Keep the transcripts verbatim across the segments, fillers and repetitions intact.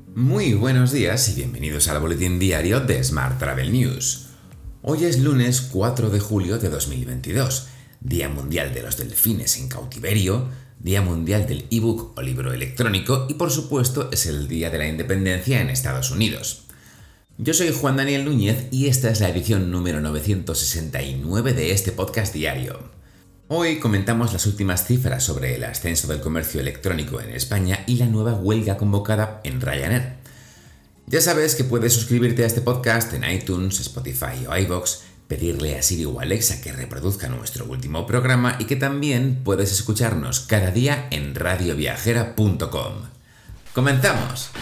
Muy buenos días y bienvenidos al boletín diario de Smart Travel News. Hoy es lunes cuatro de julio de dos mil veintidós, Día Mundial de los Delfines en Cautiverio, Día Mundial del ebook o libro electrónico y por supuesto es el Día de la Independencia en Estados Unidos. Yo soy Juan Daniel Núñez y esta es la edición número novecientos sesenta y nueve de este podcast diario. Hoy comentamos las últimas cifras sobre el ascenso del comercio electrónico en España y la nueva huelga convocada en Ryanair. Ya sabes que puedes suscribirte a este podcast en iTunes, Spotify o iVoox, pedirle a Siri o Alexa que reproduzca nuestro último programa y que también puedes escucharnos cada día en radio viajera punto com. ¡Comenzamos!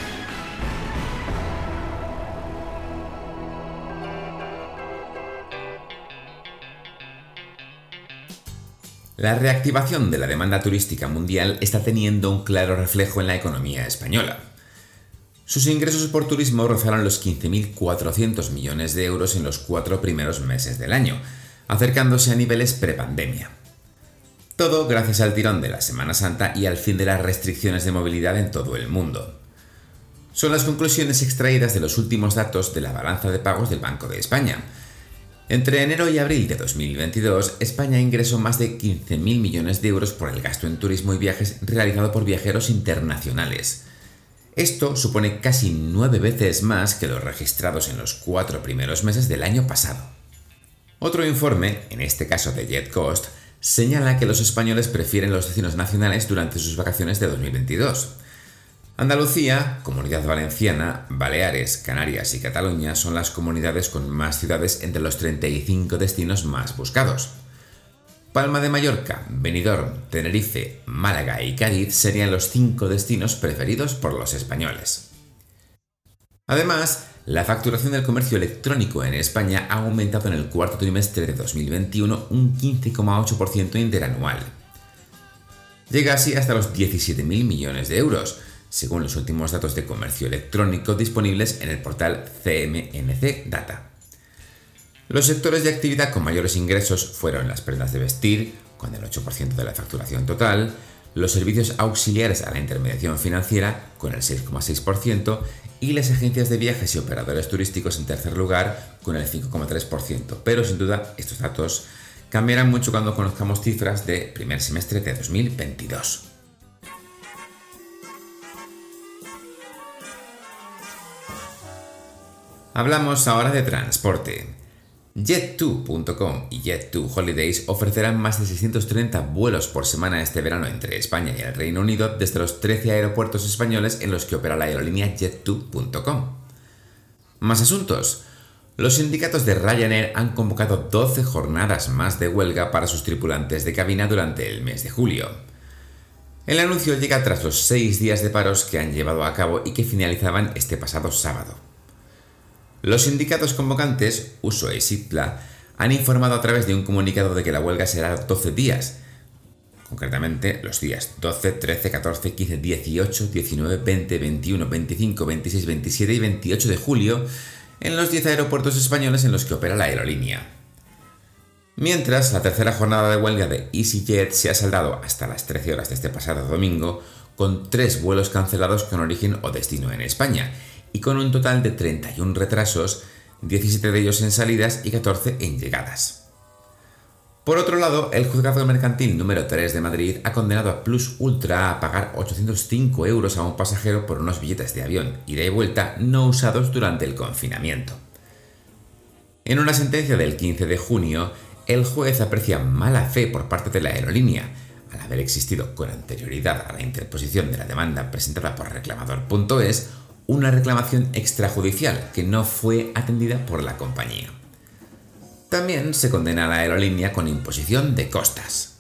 La reactivación de la demanda turística mundial está teniendo un claro reflejo en la economía española. Sus ingresos por turismo rozaron los quince mil cuatrocientos millones de euros en los cuatro primeros meses del año, acercándose a niveles prepandemia. Todo gracias al tirón de la Semana Santa y al fin de las restricciones de movilidad en todo el mundo. Son las conclusiones extraídas de los últimos datos de la balanza de pagos del Banco de España. Entre enero y abril de dos mil veintidós, España ingresó más de quince mil millones de euros por el gasto en turismo y viajes realizado por viajeros internacionales. Esto supone casi nueve veces más que los registrados en los cuatro primeros meses del año pasado. Otro informe, en este caso de JetCost, señala que los españoles prefieren los destinos nacionales durante sus vacaciones de dos mil veintidós. Andalucía, Comunidad Valenciana, Baleares, Canarias y Cataluña son las comunidades con más ciudades entre los treinta y cinco destinos más buscados. Palma de Mallorca, Benidorm, Tenerife, Málaga y Cádiz serían los cinco destinos preferidos por los españoles. Además, la facturación del comercio electrónico en España ha aumentado en el cuarto trimestre de dos mil veintiuno un quince coma ocho por ciento interanual. Llega así hasta los diecisiete mil millones de euros, según los últimos datos de comercio electrónico disponibles en el portal C M N C Data. Los sectores de actividad con mayores ingresos fueron las prendas de vestir, con el ocho por ciento de la facturación total, los servicios auxiliares a la intermediación financiera, con el seis coma seis por ciento, y las agencias de viajes y operadores turísticos en tercer lugar, con el cinco coma tres por ciento. Pero sin duda, estos datos cambiarán mucho cuando conozcamos cifras de primer semestre de dos mil veintidós. Hablamos ahora de transporte. jet two punto com y jet two Holidays ofrecerán más de seiscientos treinta vuelos por semana este verano entre España y el Reino Unido desde los trece aeropuertos españoles en los que opera la aerolínea jet two punto com. Más asuntos. Los sindicatos de Ryanair han convocado doce jornadas más de huelga para sus tripulantes de cabina durante el mes de julio. El anuncio llega tras los seis días de paros que han llevado a cabo y que finalizaban este pasado sábado. Los sindicatos convocantes, U S O y SITLA, han informado a través de un comunicado de que la huelga será doce días, concretamente los días doce, trece, catorce, quince, dieciocho, diecinueve, veinte, veintiuno, veinticinco, veintiséis, veintisiete y veintiocho de julio en los diez aeropuertos españoles en los que opera la aerolínea. Mientras, la tercera jornada de huelga de EasyJet se ha saldado hasta las trece horas de este pasado domingo con tres vuelos cancelados con origen o destino en España, y con un total de treinta y uno retrasos, diecisiete de ellos en salidas y catorce en llegadas. Por otro lado, el Juzgado Mercantil número tres de Madrid ha condenado a Plus Ultra a pagar ochocientos cinco euros a un pasajero por unos billetes de avión ida y vuelta no usados durante el confinamiento. En una sentencia del quince de junio, el juez aprecia mala fe por parte de la aerolínea, al haber existido con anterioridad a la interposición de la demanda presentada por reclamador punto es, una reclamación extrajudicial que no fue atendida por la compañía. También se condena a la aerolínea con imposición de costas.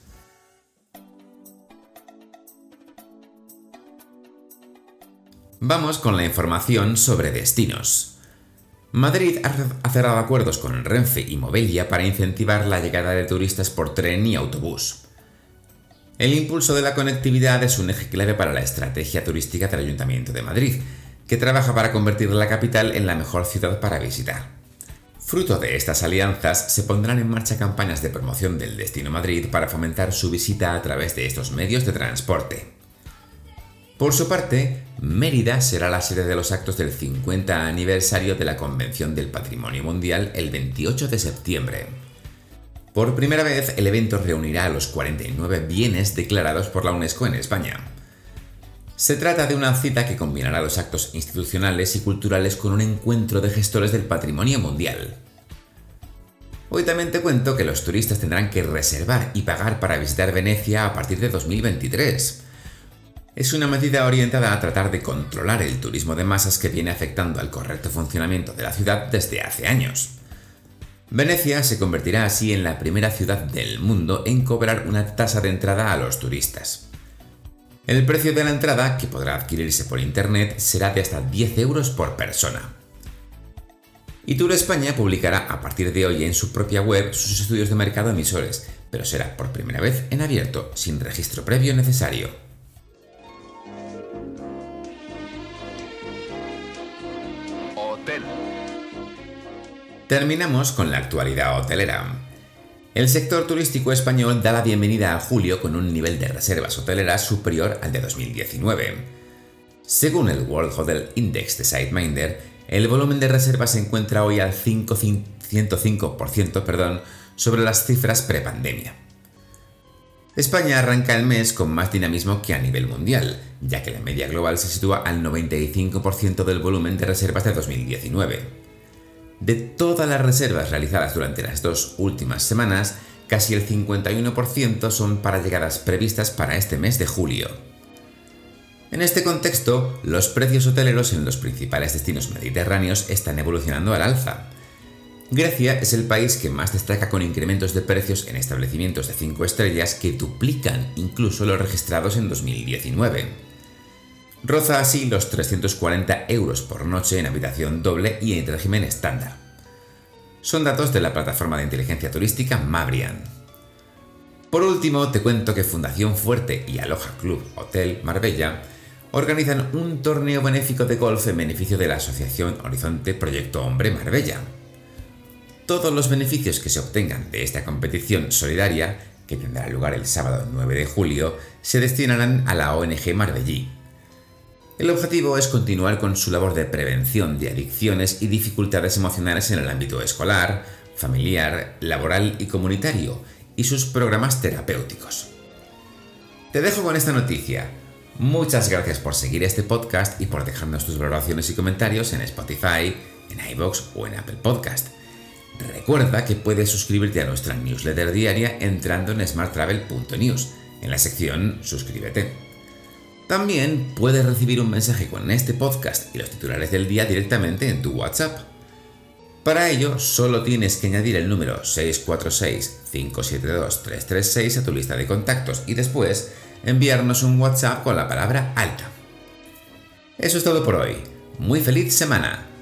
Vamos con la información sobre destinos. Madrid ha cerrado acuerdos con Renfe y Movelia para incentivar la llegada de turistas por tren y autobús. El impulso de la conectividad es un eje clave para la estrategia turística del Ayuntamiento de Madrid, que trabaja para convertir la capital en la mejor ciudad para visitar. Fruto de estas alianzas, se pondrán en marcha campañas de promoción del destino Madrid para fomentar su visita a través de estos medios de transporte. Por su parte, Mérida será la sede de los actos del cincuenta aniversario de la Convención del Patrimonio Mundial el veintiocho de septiembre. Por primera vez, el evento reunirá a los cuarenta y nueve bienes declarados por la UNESCO en España. Se trata de una cita que combinará los actos institucionales y culturales con un encuentro de gestores del patrimonio mundial. Hoy también te cuento que los turistas tendrán que reservar y pagar para visitar Venecia a partir de dos mil veintitrés. Es una medida orientada a tratar de controlar el turismo de masas que viene afectando al correcto funcionamiento de la ciudad desde hace años. Venecia se convertirá así en la primera ciudad del mundo en cobrar una tasa de entrada a los turistas. El precio de la entrada, que podrá adquirirse por internet, será de hasta diez euros por persona. Y Tour España publicará a partir de hoy en su propia web sus estudios de mercado emisores, pero será por primera vez en abierto, sin registro previo necesario. Hotel. Terminamos con la actualidad hotelera. El sector turístico español da la bienvenida a julio con un nivel de reservas hoteleras superior al de dos mil diecinueve. Según el World Hotel Index de SiteMinder, el volumen de reservas se encuentra hoy al ciento cinco por ciento perdón, sobre las cifras prepandemia. España arranca el mes con más dinamismo que a nivel mundial, ya que la media global se sitúa al noventa y cinco por ciento del volumen de reservas de dos mil diecinueve. De todas las reservas realizadas durante las dos últimas semanas, casi el cincuenta y uno por ciento son para llegadas previstas para este mes de julio. En este contexto, los precios hoteleros en los principales destinos mediterráneos están evolucionando al alza. Grecia es el país que más destaca con incrementos de precios en establecimientos de cinco estrellas que duplican incluso los registrados en dos mil diecinueve. Roza así los trescientos cuarenta euros por noche en habitación doble y en régimen estándar. Son datos de la plataforma de inteligencia turística Mabrian. Por último, te cuento que Fundación Fuerte y Aloha Club Hotel Marbella organizan un torneo benéfico de golf en beneficio de la asociación Horizonte Proyecto Hombre Marbella. Todos los beneficios que se obtengan de esta competición solidaria, que tendrá lugar el sábado nueve de julio, se destinarán a la O N G Marbellí. El objetivo es continuar con su labor de prevención de adicciones y dificultades emocionales en el ámbito escolar, familiar, laboral y comunitario, y sus programas terapéuticos. Te dejo con esta noticia. Muchas gracias por seguir este podcast y por dejarnos tus valoraciones y comentarios en Spotify, en iVoox o en Apple Podcast. Recuerda que puedes suscribirte a nuestra newsletter diaria entrando en smart travel punto news, en la sección Suscríbete. También puedes recibir un mensaje con este podcast y los titulares del día directamente en tu WhatsApp. Para ello, solo tienes que añadir el número seis cuatro seis, cinco siete dos, tres tres seis a tu lista de contactos y después enviarnos un WhatsApp con la palabra alta. Eso es todo por hoy. Muy feliz semana.